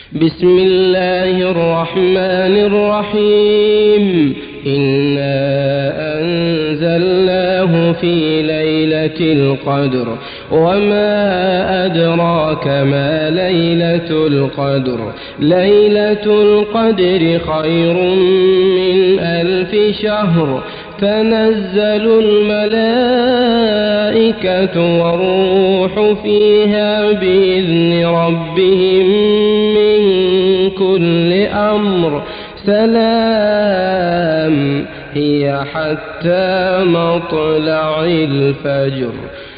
بسم الله الرحمن الرحيم. إنا أنزلناه في ليلة القدر وما أدراك ما ليلة القدر. ليلة القدر خير من 1000 شهر. تنزل الملائكة والروح فيها بإذن ربهم من كل أمر. سلام هي حتى مطلع الفجر.